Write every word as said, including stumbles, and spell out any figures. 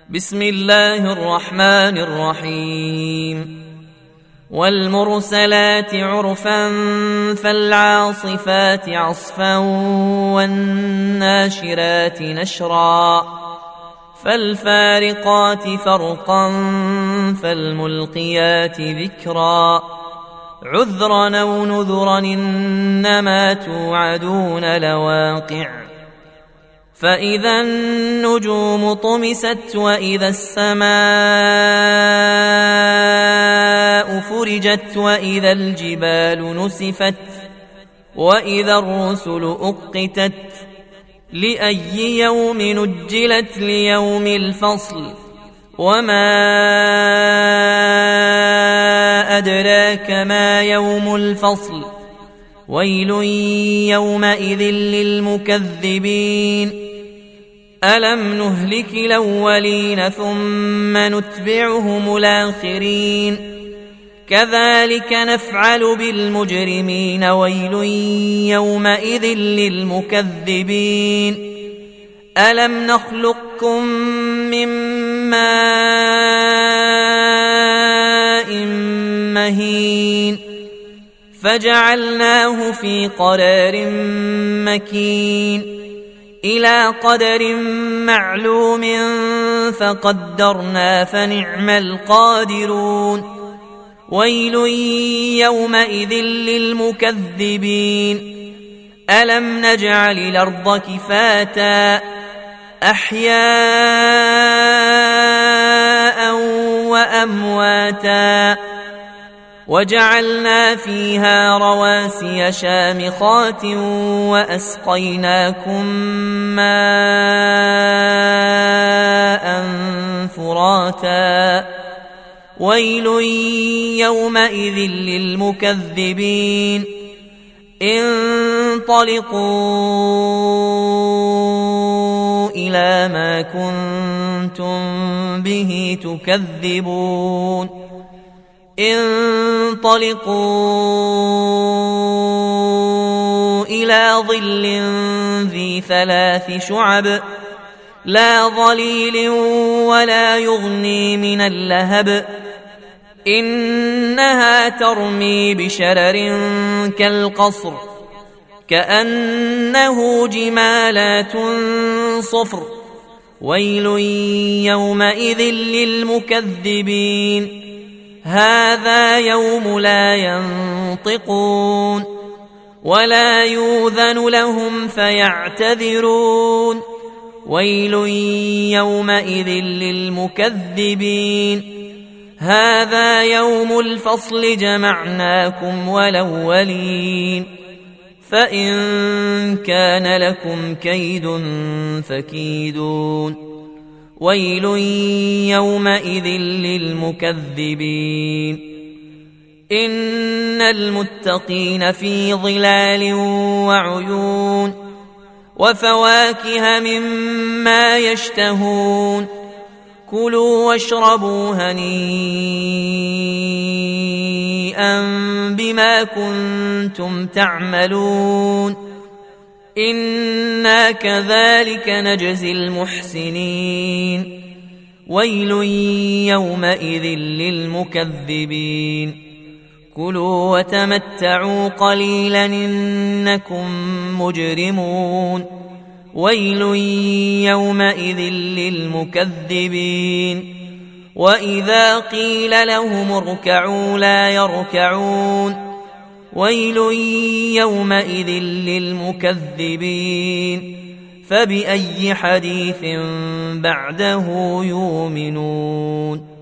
بسم الله الرحمن الرحيم والمرسلات عرفا فالعاصفات عصفا والناشرات نشرا فالفارقات فرقا فالملقيات ذكرا عذرا أو نذرا إنما توعدون لواقع فإذا النجوم طمست وإذا السماء فرجت وإذا الجبال نسفت وإذا الرسل أقتت لأي يوم نجلت ليوم الفصل وما أدراك ما يوم الفصل ويل يومئذ للمكذبين ألم نهلك الأولين ثم نتبعهم الآخرين كذلك نفعل بالمجرمين ويل يومئذ للمكذبين ألم نخلقكم من ماء مهين فجعلناه في قرار مكين إلى قدر معلوم فقدرنا فنعم القادرون ويل يومئذ للمكذبين ألم نجعل الأرض كفاتا أحياء وأمواتا وجعلنا فيها رواسي شامخات وأسقيناكم ماء فراتا ويل يومئذ للمكذبين انطلقوا إلى ما كنتم به تكذبون انطلقوا إلى ظل ذي ثلاث شعب لا ظليل ولا يغني من اللهب إنها ترمي بشرر كالقصر كأنه جمالات صفر ويل يومئذ للمكذبين هذا يوم لا ينطقون ولا يؤذن لهم فيعتذرون ويل يومئذ للمكذبين هذا يوم الفصل جمعناكم والأولين فإن كان لكم كيد فكيدون ويل يومئذ للمكذبين إن المتقين في ظلال وعيون وفواكه مما يشتهون كلوا واشربوا هنيئا بما كنتم تعملون إنا كذلك نجزي المحسنين ويل يومئذ للمكذبين كلوا وتمتعوا قليلا إنكم مجرمون ويل يومئذ للمكذبين وإذا قيل لهم اركعوا لا يركعون ويل يومئذ للمكذبين فبأي حديث بعده يؤمنون